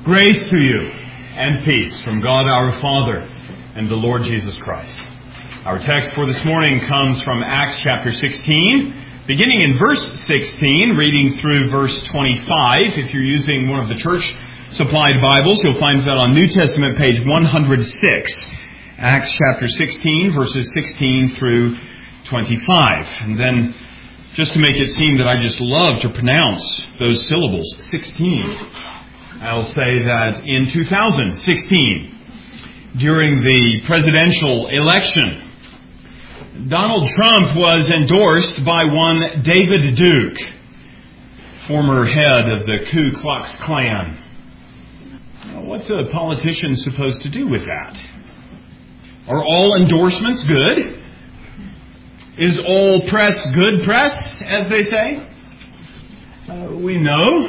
Grace to you and peace from God our Father and the Lord Jesus Christ. Our text for this morning comes from Acts chapter 16, beginning in verse 16, reading through verse 25. If you're using one of the church-supplied Bibles, you'll find that on New Testament page 106. Acts chapter 16, verses 16 through 25. And then, just to make it seem that I just love to pronounce those syllables, 16. I'll say that in 2016, during the presidential election, Donald Trump was endorsed by one David Duke, former head of the Ku Klux Klan. Now, what's a politician supposed to do with that? Are all endorsements good? Is all press good press, as they say? We know.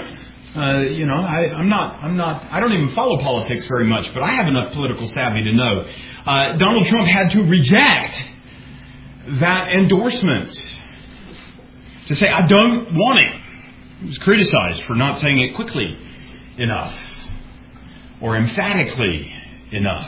I don't even follow politics very much, but I have enough political savvy to know. Donald Trump had to reject that endorsement. To say, I don't want it. He was criticized for not saying it quickly enough or emphatically enough.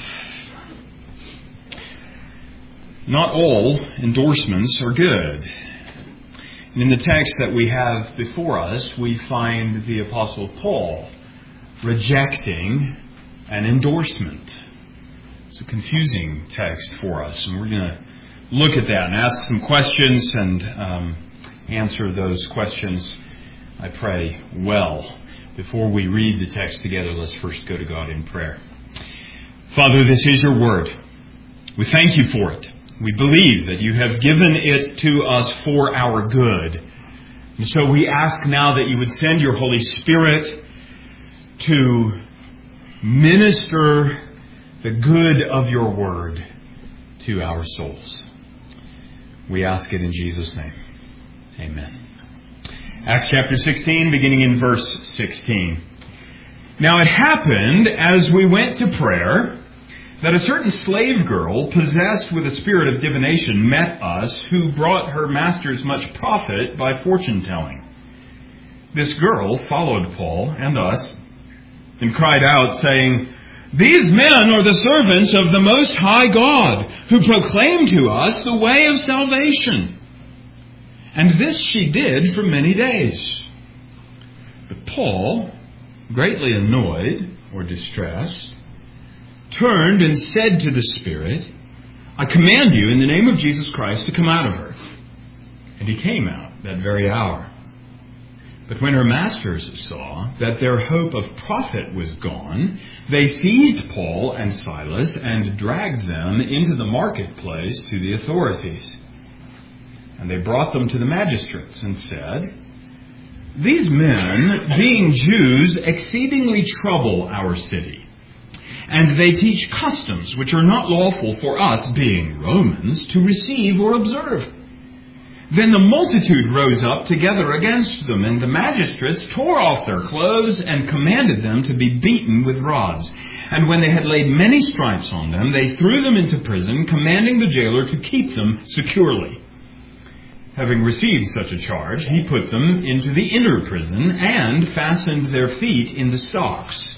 Not all endorsements are good. And in the text that we have before us, we find the Apostle Paul rejecting an endorsement. It's a confusing text for us, and we're going to look at that and ask some questions and answer those questions, I pray, well. Before we read the text together, let's first go to God in prayer. Father, this is your word. We thank you for it. We believe that you have given it to us for our good. And so we ask now that you would send your Holy Spirit to minister the good of your word to our souls. We ask it in Jesus' name. Amen. Acts chapter 16, beginning in verse 16. Now it happened as we went to prayer that a certain slave girl, possessed with a spirit of divination, met us, who brought her masters much profit by fortune-telling. This girl followed Paul and us and cried out, saying, "These men are the servants of the Most High God, who proclaim to us the way of salvation." And this she did for many days. But Paul, greatly annoyed or distressed, turned and said to the spirit, "I command you in the name of Jesus Christ to come out of her." And he came out that very hour. But when her masters saw that their hope of profit was gone, they seized Paul and Silas and dragged them into the marketplace to the authorities. And they brought them to the magistrates and said, "These men, being Jews, exceedingly trouble our city. And they teach customs which are not lawful for us, being Romans, to receive or observe." Then the multitude rose up together against them, and the magistrates tore off their clothes and commanded them to be beaten with rods. And when they had laid many stripes on them, they threw them into prison, commanding the jailer to keep them securely. Having received such a charge, he put them into the inner prison and fastened their feet in the stocks.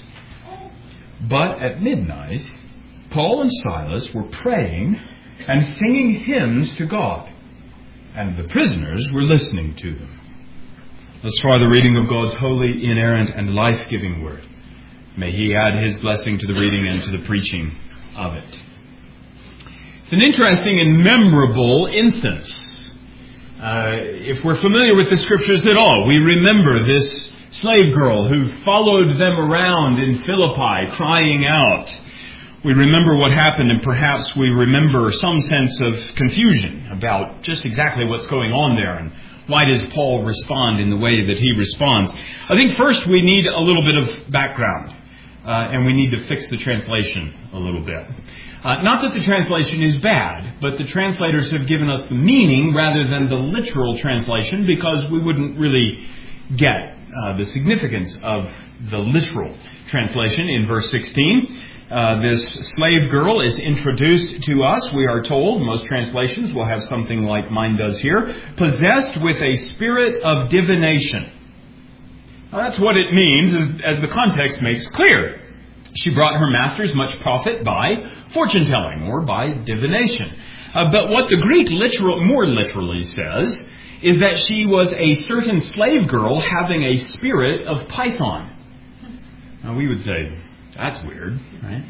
But at midnight, Paul and Silas were praying and singing hymns to God, and the prisoners were listening to them. Thus far, the reading of God's holy, inerrant, and life-giving word. May He add His blessing to the reading and to the preaching of it. It's an interesting and memorable instance. If we're familiar with the Scriptures at all, we remember this slave girl who followed them around in Philippi, crying out. We remember what happened, and perhaps we remember some sense of confusion about just exactly what's going on there and why does Paul respond in the way that he responds. I think first we need a little bit of background, and we need to fix the translation a little bit. Not that the translation is bad, but the translators have given us the meaning rather than the literal translation, because we wouldn't really get the significance of the literal translation in verse 16. This slave girl is introduced to us, we are told. Most translations will have something like mine does here. Possessed with a spirit of divination. Well, that's what it means, as the context makes clear. She brought her masters much profit by fortune-telling or by divination. But what the Greek more literally says is that she was a certain slave girl having a spirit of Python. Now we would say, that's weird, right?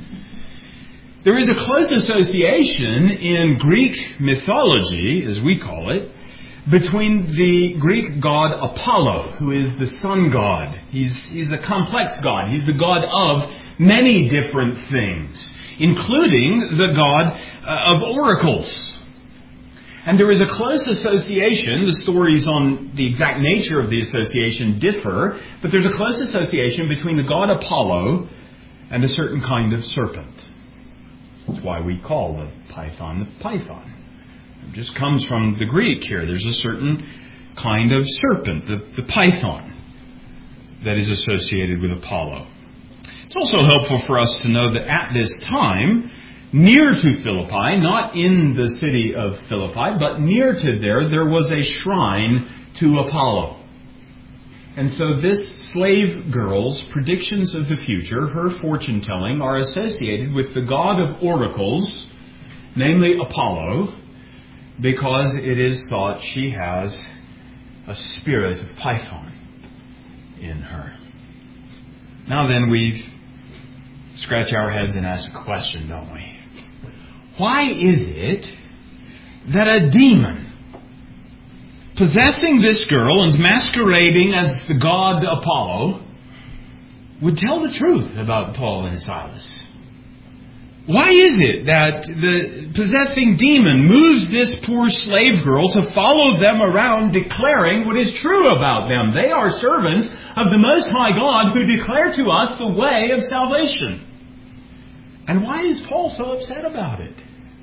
There is a close association in Greek mythology, as we call it, between the Greek god Apollo, who is the sun god. He's a complex god. He's the god of many different things, including the god of oracles. And there is a close association. The stories on the exact nature of the association differ, but there's a close association between the god Apollo and a certain kind of serpent. That's why we call the python. It just comes from the Greek here. There's a certain kind of serpent, the python, that is associated with Apollo. It's also helpful for us to know that at this time, near to Philippi, not in the city of Philippi, but near to there was a shrine to Apollo. And so this slave girl's predictions of the future, her fortune-telling, are associated with the god of oracles, namely Apollo, because it is thought she has a spirit of Python in her. Now then, we scratch our heads and ask a question, don't we? Why is it that a demon possessing this girl and masquerading as the god Apollo would tell the truth about Paul and Silas? Why is it that the possessing demon moves this poor slave girl to follow them around declaring what is true about them? They are servants of the Most High God who declare to us the way of salvation. And why is Paul so upset about it?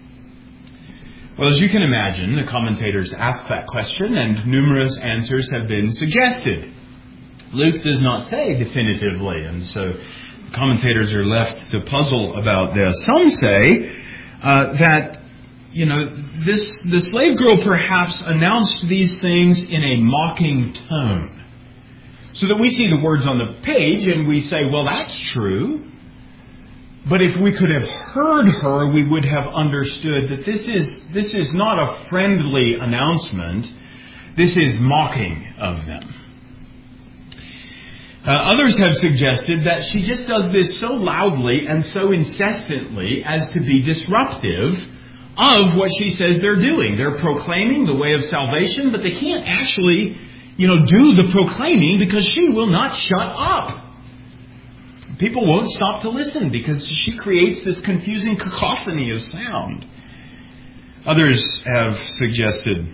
Well, as you can imagine, the commentators ask that question and numerous answers have been suggested. Luke does not say definitively, and so commentators are left to puzzle about this. Some say that, the slave girl perhaps announced these things in a mocking tone. So that we see the words on the page and we say, well, that's true. But if we could have heard her, we would have understood that this is not a friendly announcement. This is mocking of them. Others have suggested that she just does this so loudly and so incessantly as to be disruptive of what she says they're doing. They're proclaiming the way of salvation, but they can't actually, do the proclaiming because she will not shut up. People won't stop to listen because she creates this confusing cacophony of sound. Others have suggested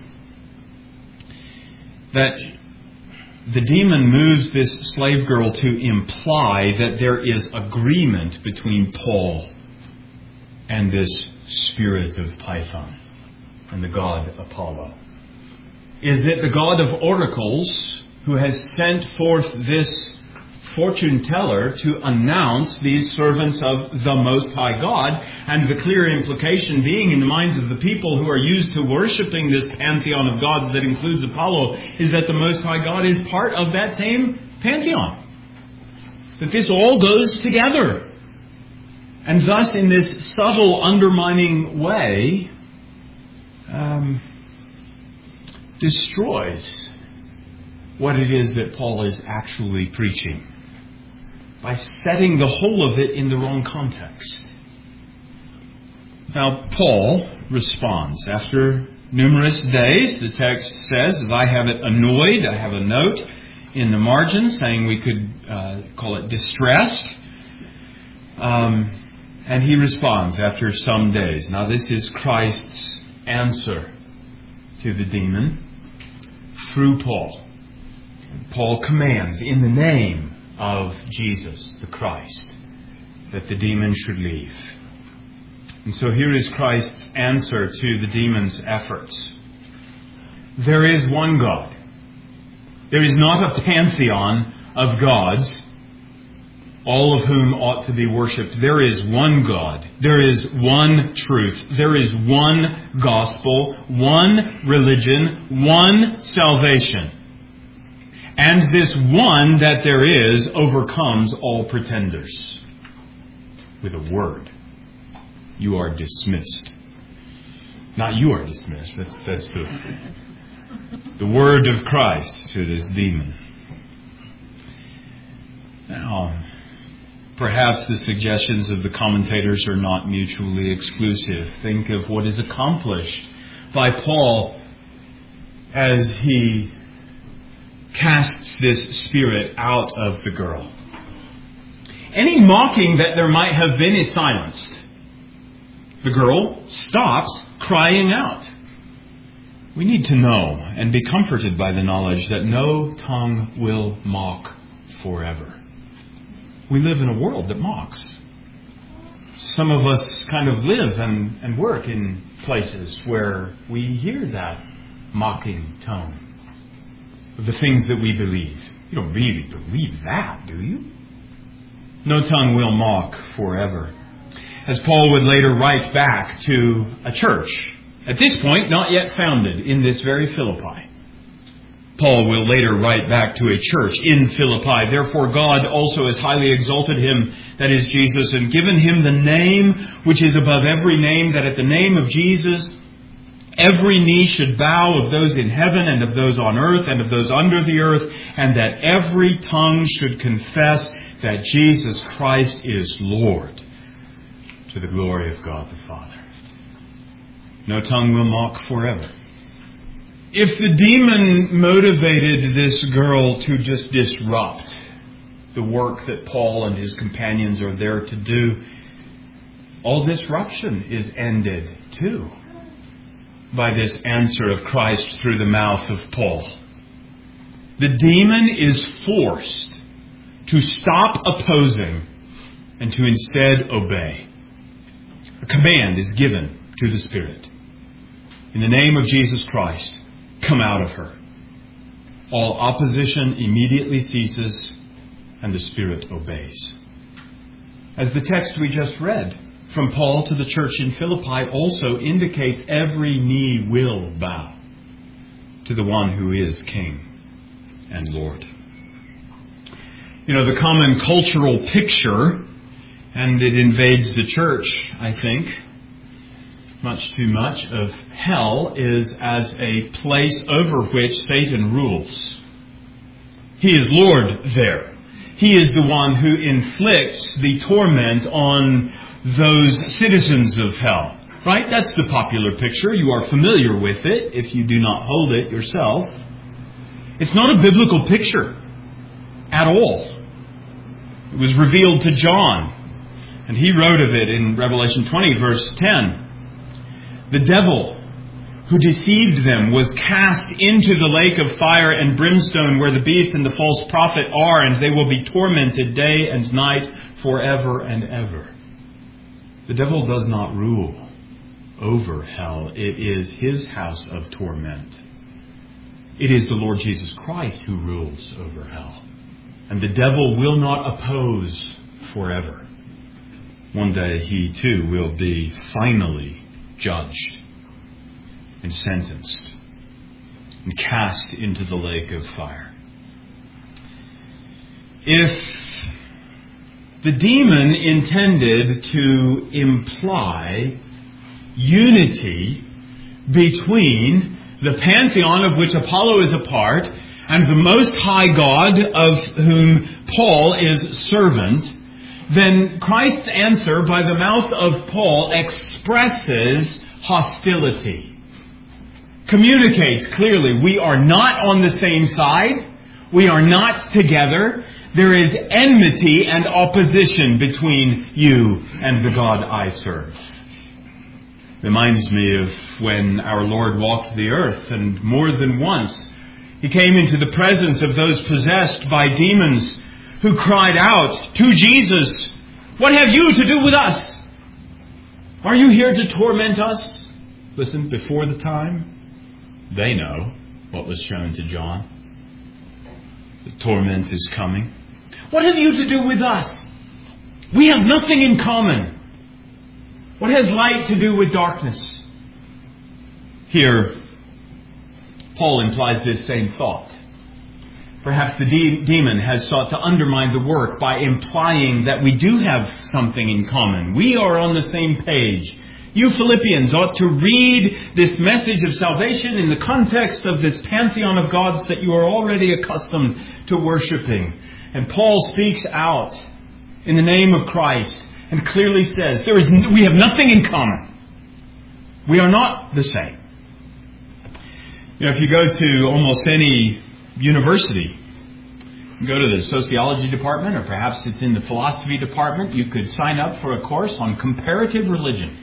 that the demon moves this slave girl to imply that there is agreement between Paul and this spirit of Python and the god Apollo. Is it the god of oracles who has sent forth this fortune teller to announce these servants of the Most High God, and the clear implication being in the minds of the people who are used to worshiping this pantheon of gods that includes Apollo is that the Most High God is part of that same pantheon. That this all goes together. And thus, in this subtle, undermining way, destroys what it is that Paul is actually preaching by setting the whole of it in the wrong context. Now, Paul responds. After numerous days, the text says, as I have it annoyed, I have a note in the margin saying we could call it distressed. And he responds after some days. Now, this is Christ's answer to the demon through Paul. Paul commands in the name of Jesus, the Christ, that the demon should leave. And so here is Christ's answer to the demon's efforts. There is one God. There is not a pantheon of gods, all of whom ought to be worshipped. There is one God. There is one truth. There is one gospel, one religion, one salvation. And this one that there is overcomes all pretenders. With a word, you are dismissed. Not you are dismissed. That's the word of Christ to this demon. Now, perhaps the suggestions of the commentators are not mutually exclusive. Think of what is accomplished by Paul as he casts this spirit out of the girl. Any mocking that there might have been is silenced. The girl stops crying out. We need to know and be comforted by the knowledge that no tongue will mock forever. We live in a world that mocks. Some of us kind of live and work in places where we hear that mocking tone of the things that we believe. You don't really believe that, do you? No tongue will mock forever. As Paul would later write back to a church, at this point not yet founded in this very Philippi. Paul will later write back to a church in Philippi. Therefore God also has highly exalted him, that is Jesus, and given him the name which is above every name, that at the name of Jesus every knee should bow, of those in heaven and of those on earth and of those under the earth, and that every tongue should confess that Jesus Christ is Lord, to the glory of God the Father. No tongue will mock forever. If the demon motivated this girl to just disrupt the work that Paul and his companions are there to do, all disruption is ended too by this answer of Christ through the mouth of Paul. The demon is forced to stop opposing and to instead obey. A command is given to the Spirit. In the name of Jesus Christ, come out of her. All opposition immediately ceases and the Spirit obeys. As the text we just read from Paul to the church in Philippi also indicates, every knee will bow to the one who is King and Lord. You know, the common cultural picture, and it invades the church, I think, much too much, of hell is as a place over which Satan rules. He is Lord there. He is the one who inflicts the torment on those citizens of hell. Right? That's the popular picture. You are familiar with it if you do not hold it yourself. It's not a biblical picture at all. It was revealed to John, and he wrote of it in Revelation 20, verse 10. The devil who deceived them was cast into the lake of fire and brimstone, where the beast and the false prophet are, and they will be tormented day and night forever and ever. The devil does not rule over hell. It is his house of torment. It is the Lord Jesus Christ who rules over hell. And the devil will not oppose forever. One day he too will be finally judged and sentenced and cast into the lake of fire. If the demon intended to imply unity between the pantheon of which Apollo is a part and the Most High God of whom Paul is servant, then Christ's answer by the mouth of Paul expresses hostility. Communicates clearly, we are not on the same side. We are not together. There is enmity and opposition between you and the God I serve. Reminds me of when our Lord walked the earth, and more than once He came into the presence of those possessed by demons who cried out to Jesus, "What have you to do with us? Are you here to torment us?" Listen, before the time, they know what was shown to John. The torment is coming. What have you to do with us? We have nothing in common. What has light to do with darkness? Here, Paul implies this same thought. Perhaps the demon has sought to undermine the work by implying that we do have something in common. We are on the same page. You Philippians ought to read this message of salvation in the context of this pantheon of gods that you are already accustomed to worshiping. And Paul speaks out in the name of Christ and clearly says, we have nothing in common. We are not the same. If you go to almost any university, you go to the sociology department, or perhaps it's in the philosophy department, you could sign up for a course on comparative religion.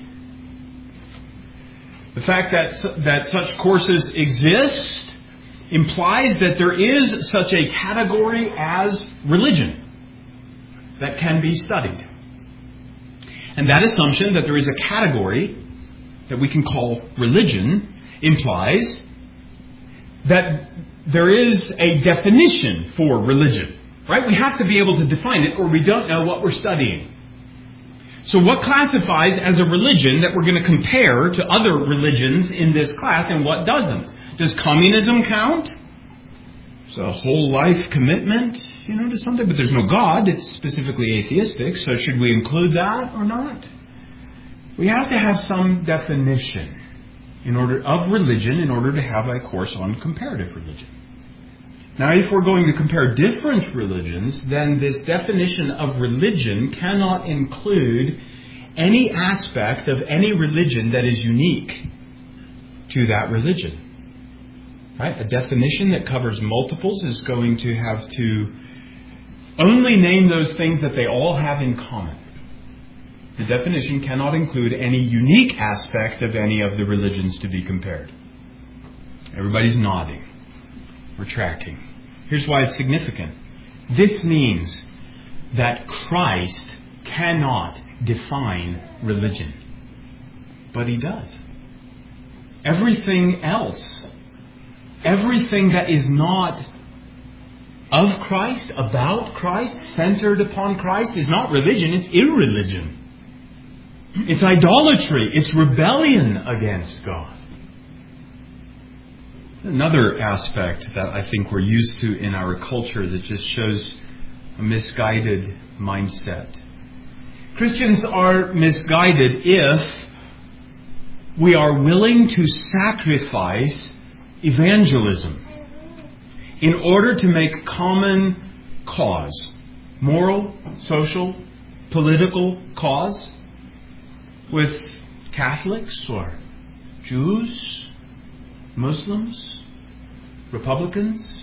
The fact that such courses exist implies that there is such a category as religion that can be studied. And that assumption that there is a category that we can call religion implies that there is a definition for religion, right? We have to be able to define it, or we don't know what we're studying. So what classifies as a religion that we're going to compare to other religions in this class, and what doesn't? Does communism count? It's a whole life commitment, to something, but there's no God. It's specifically atheistic. So should we include that or not? We have to have some definition of religion in order to have a course on comparative religion. Now, if we're going to compare different religions, then this definition of religion cannot include any aspect of any religion that is unique to that religion. Right? A definition that covers multiples is going to have to only name those things that they all have in common. The definition cannot include any unique aspect of any of the religions to be compared. Everybody's nodding. We're tracking. Here's why it's significant. This means that Christ cannot define religion. But He does. Everything else, everything that is not of Christ, about Christ, centered upon Christ, is not religion, it's irreligion. It's idolatry. It's rebellion against God. Another aspect that I think we're used to in our culture that just shows a misguided mindset. Christians are misguided if we are willing to sacrifice evangelism in order to make common cause, moral, social, political cause, with Catholics or Jews, Muslims, Republicans.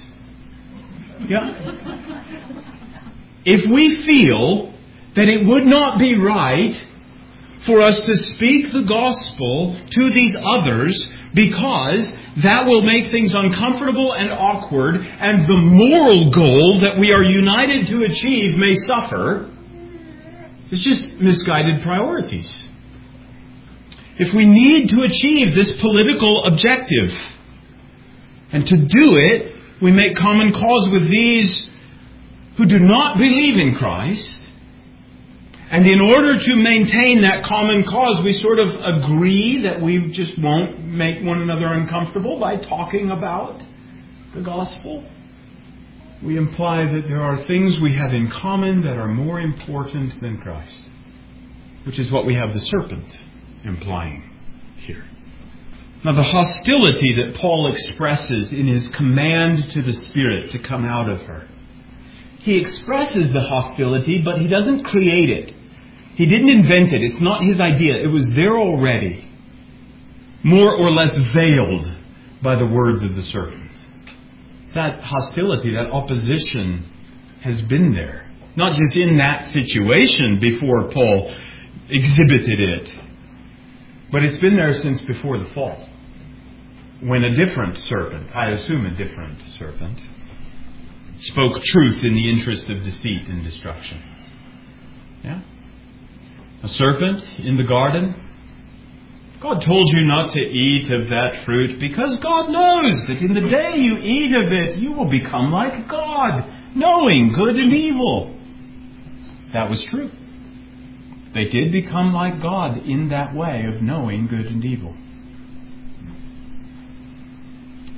If we feel that it would not be right for us to speak the gospel to these others because that will make things uncomfortable and awkward, and the moral goal that we are united to achieve may suffer, it's just misguided priorities. If we need to achieve this political objective, and to do it, we make common cause with these who do not believe in Christ, and in order to maintain that common cause, we sort of agree that we just won't make one another uncomfortable by talking about the gospel. We imply that there are things we have in common that are more important than Christ, which is what we have the serpent implying here. Now, the hostility that Paul expresses in his command to the Spirit to come out of her. He expresses the hostility, but he doesn't create it. He didn't invent it. It's not his idea. It was there already, more or less veiled by the words of the serpent. That hostility, that opposition has been there. Not just in that situation before Paul exhibited it, but it's been there since before the fall. When a different serpent, I assume a different serpent, spoke truth in the interest of deceit and destruction. Yeah? A serpent in the garden. God told you not to eat of that fruit because God knows that in the day you eat of it, you will become like God, knowing good and evil. That was true. They did become like God in that way of knowing good and evil.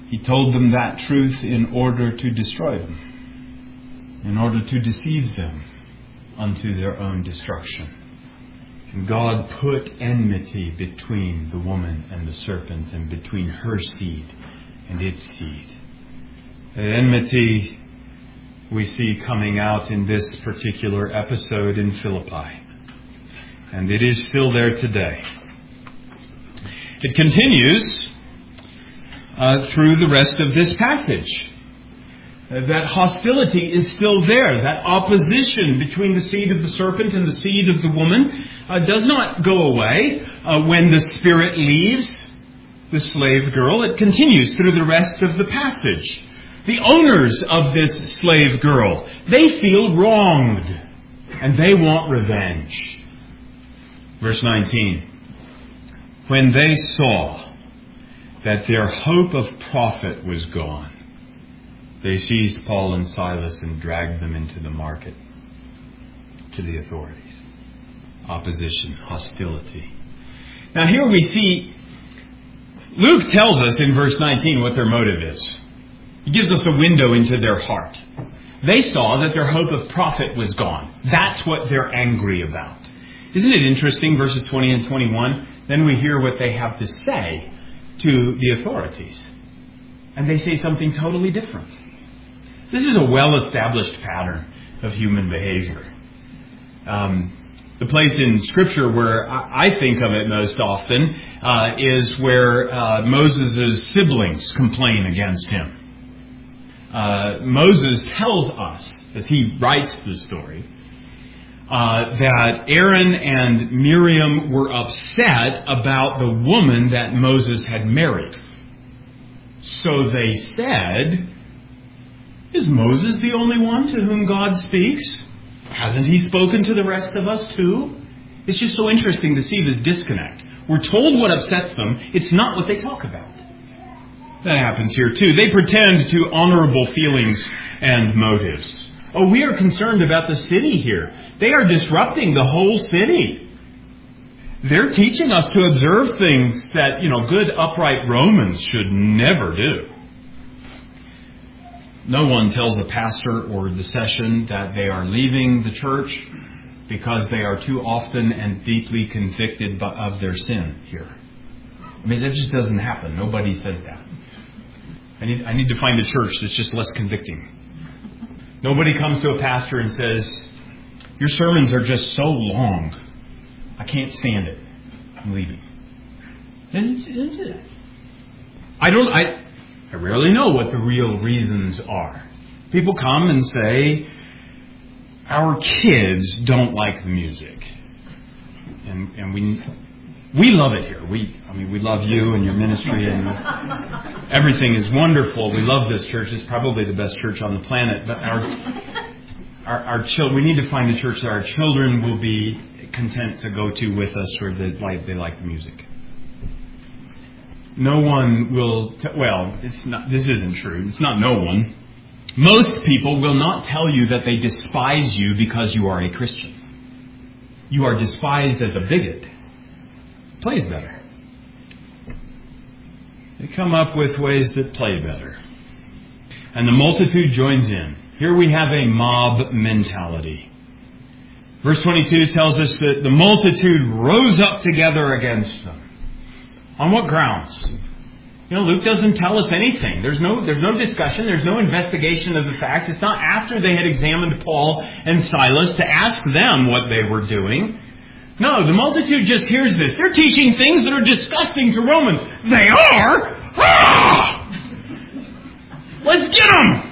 He told them that truth in order to destroy them, in order to deceive them unto their own destruction. And God put enmity between the woman and the serpent, and between her seed and its seed. The enmity we see coming out in this particular episode in Philippi. And it is still there today. It continues through the rest of this passage. That hostility is still there. That opposition between the seed of the serpent and the seed of the woman does not go away when the Spirit leaves the slave girl. It continues through the rest of the passage. The owners of this slave girl, they feel wronged and they want revenge. Verse 19. When they saw that their hope of profit was gone, they seized Paul and Silas and dragged them into the market to the authorities. Opposition, hostility. Now here we see, Luke tells us in verse 19 what their motive is. He gives us a window into their heart. They saw that their hope of profit was gone. That's what they're angry about. Isn't it interesting, verses 20 and 21? Then we hear what they have to say to the authorities. And they say something totally different. This is a well-established pattern of human behavior. The place in Scripture where I think of it most often is where Moses' siblings complain against him. Moses tells us, as he writes the story, that Aaron and Miriam were upset about the woman that Moses had married. So they said, is Moses the only one to whom God speaks? Hasn't he spoken to the rest of us too? It's just so interesting to see this disconnect. We're told what upsets them. It's not what they talk about. That happens here too. They pretend to honorable feelings and motives. Oh, we are concerned about the city here. They are disrupting the whole city. They're teaching us to observe things that, good upright Romans should never do. No one tells a pastor or the session that they are leaving the church because they are too often and deeply convicted of their sin here. I mean, that just doesn't happen. Nobody says that. I need to find a church that's just less convicting. Nobody comes to a pastor and says, your sermons are just so long. I can't stand it. I'm leaving. I rarely know what the real reasons are. People come and say, our kids don't like the music. And we love it here. We love you and your ministry, and everything is wonderful. We love this church. It's probably the best church on the planet. But our children, we need to find a church that our children will be content to go to with us, where they like the music. No one will, it's not, this isn't true. It's not no one. Most people will not tell you that they despise you because you are a Christian. You are despised as a bigot. It plays better. They come up with ways that play better. And the multitude joins in. Here we have a mob mentality. Verse 22 tells us that the multitude rose up together against them. On what grounds? Luke doesn't tell us anything. There's no discussion. There's no investigation of the facts. It's not after they had examined Paul and Silas to ask them what they were doing. No, the multitude just hears this. They're teaching things that are disgusting to Romans. They are? Ah! Let's get them!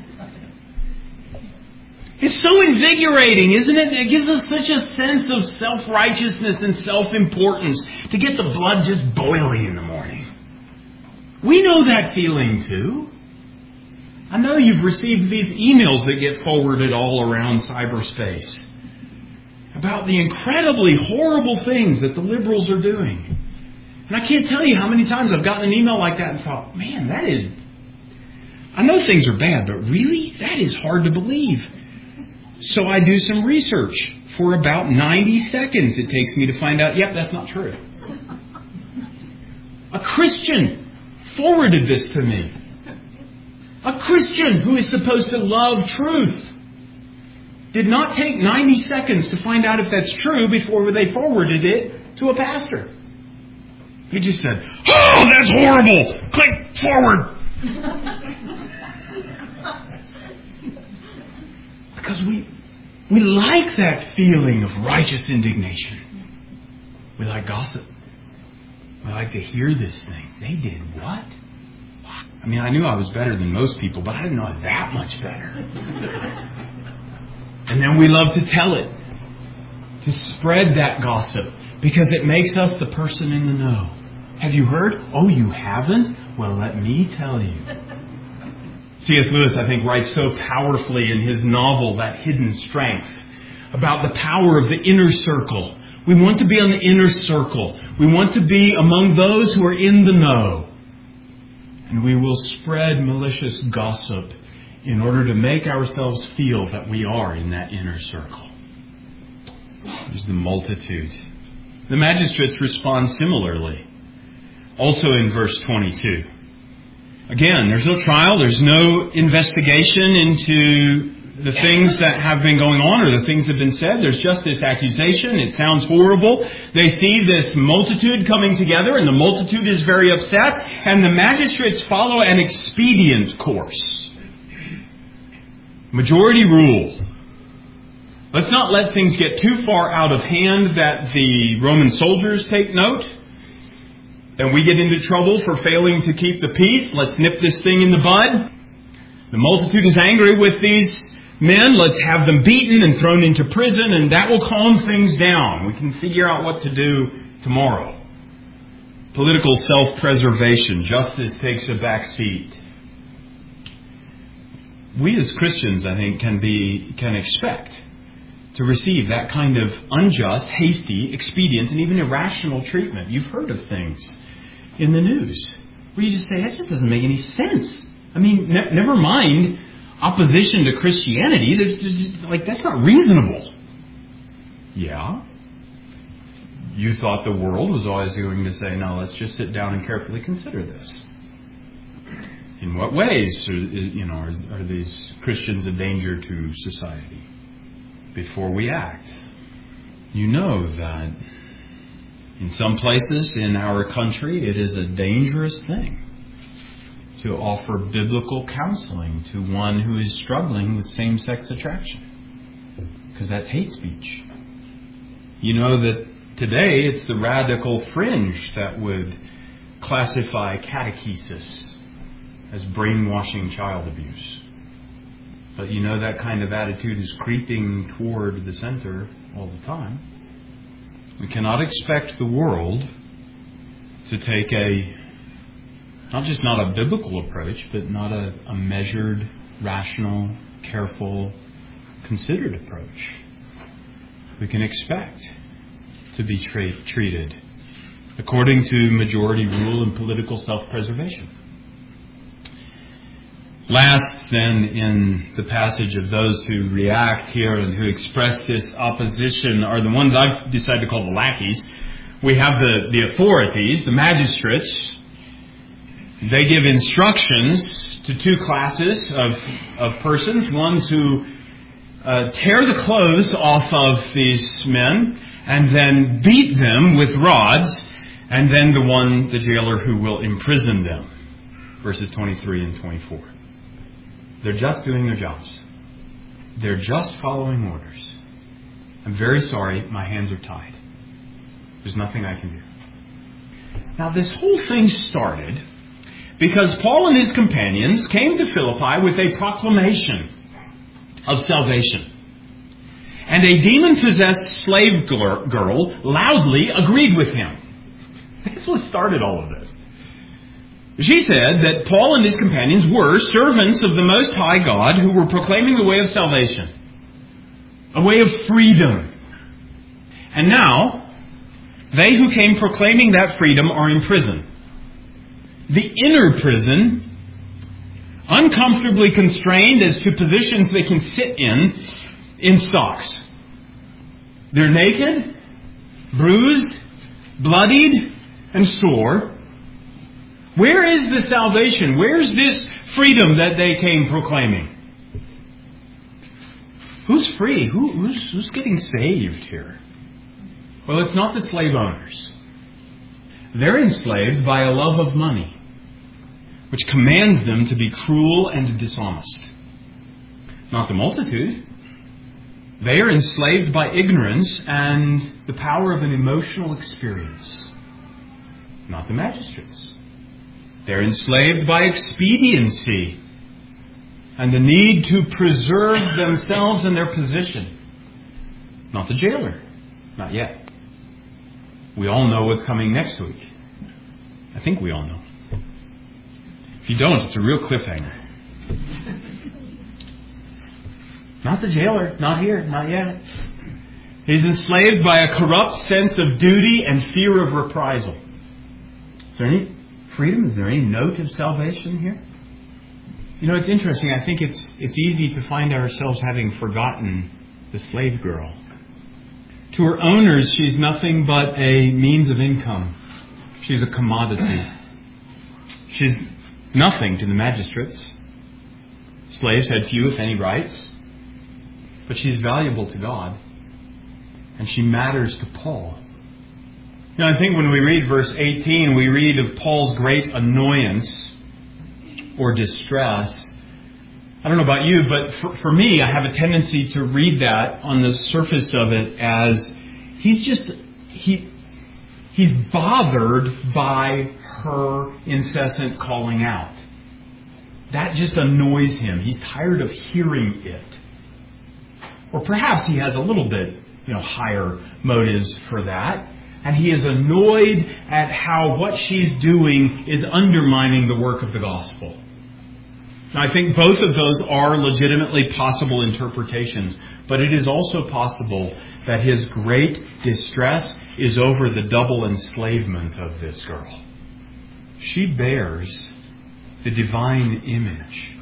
It's so invigorating, isn't it? It gives us such a sense of self-righteousness and self-importance to get the blood just boiling in the morning. We know that feeling too. I know you've received these emails that get forwarded all around cyberspace about the incredibly horrible things that the liberals are doing. And I can't tell you how many times I've gotten an email like that and thought, man, I know things are bad, but really? That is hard to believe. So I do some research. For about 90 seconds it takes me to find out, yep, that's not true. A Christian forwarded this to me. A Christian who is supposed to love truth did not take 90 seconds to find out if that's true before they forwarded it to a pastor. He just said, "Oh, that's horrible! Click forward!" Because we like that feeling of righteous indignation. We like gossip. We like to hear this thing. They did what? I mean, I knew I was better than most people, but I didn't know I was that much better. And then we love to tell it, to spread that gossip, because it makes us the person in the know. Have you heard? Oh, you haven't? Well, let me tell you. C.S. Lewis, I think, writes so powerfully in his novel, That Hidden Strength, about the power of the inner circle. We want to be on the inner circle. We want to be among those who are in the know. And we will spread malicious gossip in order to make ourselves feel that we are in that inner circle. There's the multitude. The magistrates respond similarly. Also in verse 22. Again, there's no trial, there's no investigation into the things that have been going on or the things that have been said. There's just this accusation. It sounds horrible. They see this multitude coming together, and the multitude is very upset, and the magistrates follow an expedient course. Majority rule. Let's not let things get too far out of hand that the Roman soldiers take note and we get into trouble for failing to keep the peace. Let's nip this thing in the bud. The multitude is angry with these men. Let's have them beaten and thrown into prison, and that will calm things down. We can figure out what to do tomorrow. Political self-preservation. Justice takes a back seat. We as Christians, I think, can expect to receive that kind of unjust, hasty, expedient, and even irrational treatment. You've heard of things in the news where you just say, that just doesn't make any sense. I mean, never mind opposition to Christianity. That's not reasonable. Yeah. You thought the world was always going to say, no, let's just sit down and carefully consider this. In what ways are these Christians a danger to society? Before we act, you know that in some places in our country it is a dangerous thing to offer biblical counseling to one who is struggling with same-sex attraction, because that's hate speech. You know that today it's the radical fringe that would classify catechesis as brainwashing child abuse. But you know that kind of attitude is creeping toward the center all the time. We cannot expect the world to take not a biblical approach, but not a measured, rational, careful, considered approach. We can expect to be treated according to majority rule and political self-preservation. Last, then, in the passage of those who react here and who express this opposition are the ones I've decided to call the lackeys. We have the authorities, the magistrates. They give instructions to two classes of persons. Ones who tear the clothes off of these men and then beat them with rods. And then the jailer who will imprison them. Verses 23 and 24. They're just doing their jobs. They're just following orders. I'm very sorry, my hands are tied. There's nothing I can do. Now, this whole thing started because Paul and his companions came to Philippi with a proclamation of salvation. And a demon-possessed slave girl loudly agreed with him. That's what started all of this. She said that Paul and his companions were servants of the Most High God who were proclaiming the way of salvation, a way of freedom. And now, they who came proclaiming that freedom are in prison. The inner prison, uncomfortably constrained as to positions they can sit in stocks. They're naked, bruised, bloodied, and sore. Where is the salvation? Where's this freedom that they came proclaiming. Who's free? Who's getting saved here? Well, it's not the slave owners. They're enslaved by a love of money, which commands them to be cruel and dishonest. Not the multitude. They are enslaved by ignorance and the power of an emotional experience. Not the magistrates. They're enslaved by expediency and the need to preserve themselves and their position. Not the jailer. Not yet. We all know what's coming next week. I think we all know. If you don't, it's a real cliffhanger. Not the jailer. Not here. Not yet. He's enslaved by a corrupt sense of duty and fear of reprisal. Is there any freedom? Is there any note of salvation here? You know, it's interesting. I think it's easy to find ourselves having forgotten the slave girl. To her owners, she's nothing but a means of income. She's a commodity. She's nothing to the magistrates. Slaves had few, if any, rights. But she's valuable to God. And she matters to Paul. You know, I think when we read verse 18, we read of Paul's great annoyance or distress. I don't know about you, but for me, I have a tendency to read that on the surface of it as he's bothered by her incessant calling out. That just annoys him. He's tired of hearing it. Or perhaps he has a little bit, higher motives for that. And he is annoyed at how what she's doing is undermining the work of the gospel. Now, I think both of those are legitimately possible interpretations. But it is also possible that his great distress is over the double enslavement of this girl. She bears the divine image.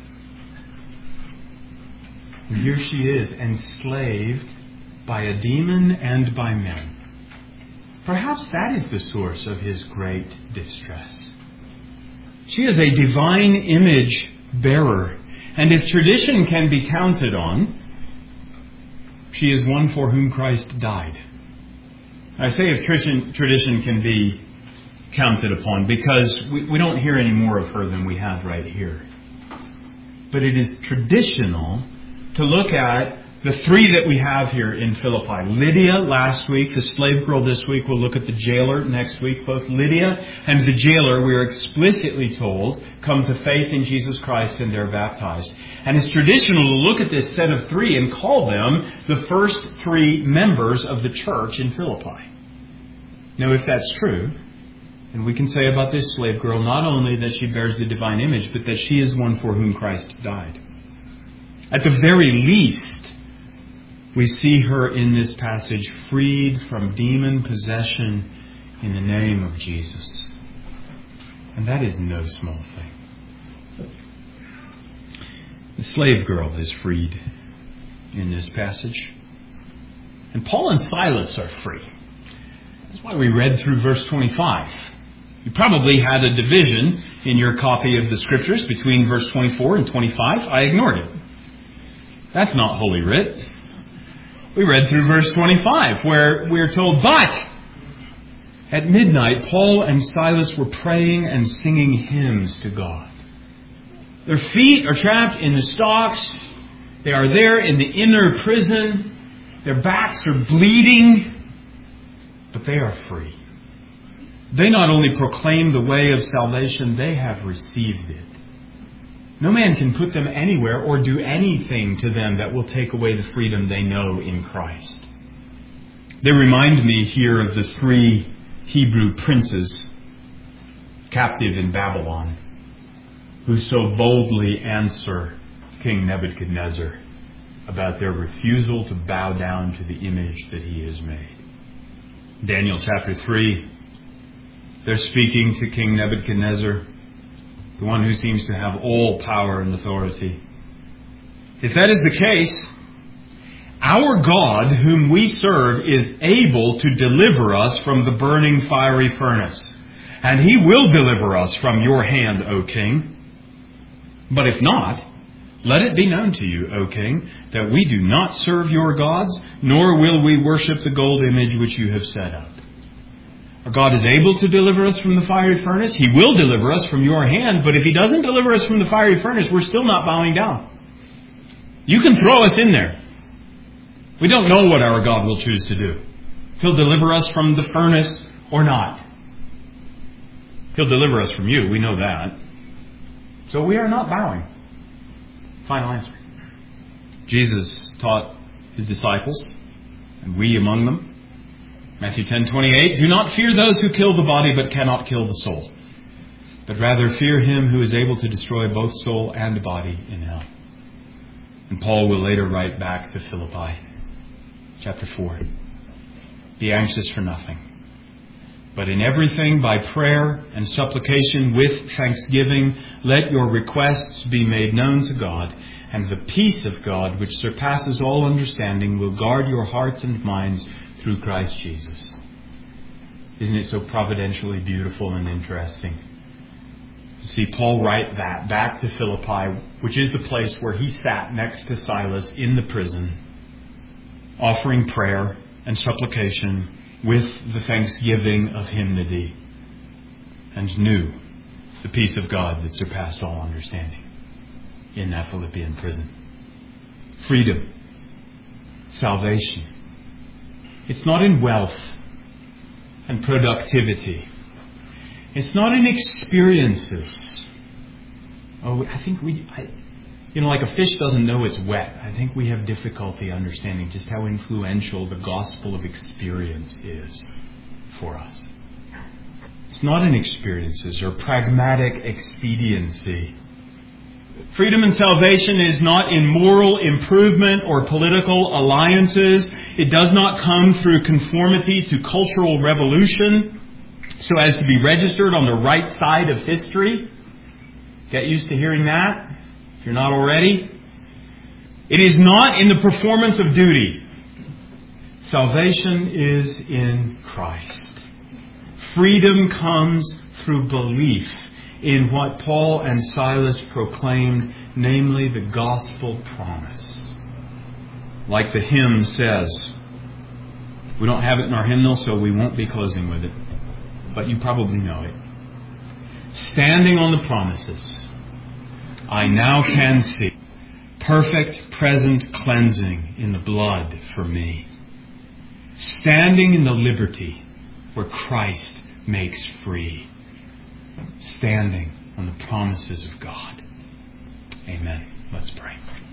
And here she is, enslaved by a demon and by men. Perhaps that is the source of his great distress. She is a divine image bearer. And if tradition can be counted on, she is one for whom Christ died. I say if tradition can be counted upon because we don't hear any more of her than we have right here. But it is traditional to look at the three that we have here in Philippi. Lydia last week, the slave girl this week. We'll look at the jailer next week. Both Lydia and the jailer, we are explicitly told, come to faith in Jesus Christ and they're baptized. And it's traditional to look at this set of three and call them the first three members of the church in Philippi. Now, if that's true, then we can say about this slave girl not only that she bears the divine image, but that she is one for whom Christ died. At the very least, we see her in this passage freed from demon possession in the name of Jesus. And that is no small thing. The slave girl is freed in this passage. And Paul and Silas are free. That's why we read through verse 25. You probably had a division in your copy of the Scriptures between verse 24 and 25. I ignored it. That's not Holy Writ. We read through verse 25 where we are told, but at midnight Paul and Silas were praying and singing hymns to God. Their feet are trapped in the stocks. They are there in the inner prison. Their backs are bleeding, but they are free. They not only proclaim the way of salvation, they have received it. No man can put them anywhere or do anything to them that will take away the freedom they know in Christ. They remind me here of the three Hebrew princes captive in Babylon who so boldly answer King Nebuchadnezzar about their refusal to bow down to the image that he has made. Daniel chapter 3, they're speaking to King Nebuchadnezzar, the one who seems to have all power and authority. If that is the case, our God, whom we serve, is able to deliver us from the burning fiery furnace. And he will deliver us from your hand, O king. But if not, let it be known to you, O king, that we do not serve your gods, nor will we worship the gold image which you have set up. Our God is able to deliver us from the fiery furnace. He will deliver us from your hand, but if He doesn't deliver us from the fiery furnace, we're still not bowing down. You can throw us in there. We don't know what our God will choose to do. He'll deliver us from the furnace or not. He'll deliver us from you. We know that. So we are not bowing. Final answer. Jesus taught His disciples, and we among them. Matthew 10:28, do not fear those who kill the body but cannot kill the soul, but rather fear Him who is able to destroy both soul and body in hell. And Paul will later write back to Philippi, chapter 4, be anxious for nothing, but in everything by prayer and supplication with thanksgiving, let your requests be made known to God, and the peace of God, which surpasses all understanding, will guard your hearts and minds through Christ Jesus. Isn't it so providentially beautiful and interesting to see Paul write that back to Philippi, which is the place where he sat next to Silas in the prison, offering prayer and supplication with the thanksgiving of hymnody, and knew the peace of God that surpassed all understanding in that Philippian prison. Freedom, salvation. It's not in wealth and productivity. It's not in experiences. I think like a fish doesn't know it's wet. I think we have difficulty understanding just how influential the gospel of experience is for us. It's not in experiences or pragmatic expediency. Freedom and salvation is not in moral improvement or political alliances. It does not come through conformity to cultural revolution so as to be registered on the right side of history. Get used to hearing that if you're not already. It is not in the performance of duty. Salvation is in Christ. Freedom comes through belief in what Paul and Silas proclaimed, namely the gospel promise. Like the hymn says, we don't have it in our hymnal, so we won't be closing with it, but you probably know it. Standing on the promises, I now can see perfect present cleansing in the blood for me. Standing in the liberty where Christ makes free. Standing on the promises of God. Amen. Let's pray.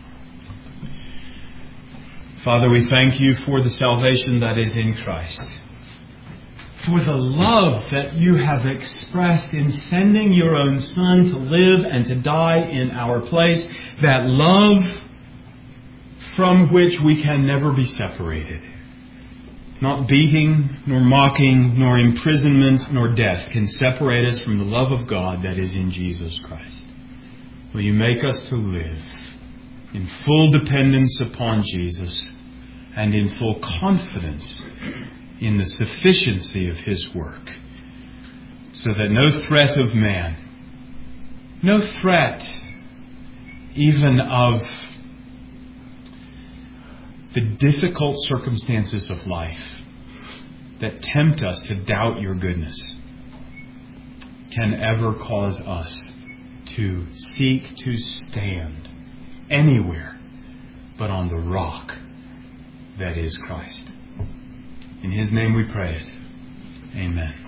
Father, we thank you for the salvation that is in Christ. For the love that you have expressed in sending your own Son to live and to die in our place. That love from which we can never be separated. Not beating, nor mocking, nor imprisonment, nor death can separate us from the love of God that is in Jesus Christ. Will you make us to live in full dependence upon Jesus and in full confidence in the sufficiency of His work, so that no threat of man, no threat even of the difficult circumstances of life that tempt us to doubt your goodness can ever cause us to seek to stand anywhere but on the rock that is Christ. In His name we pray it. Amen.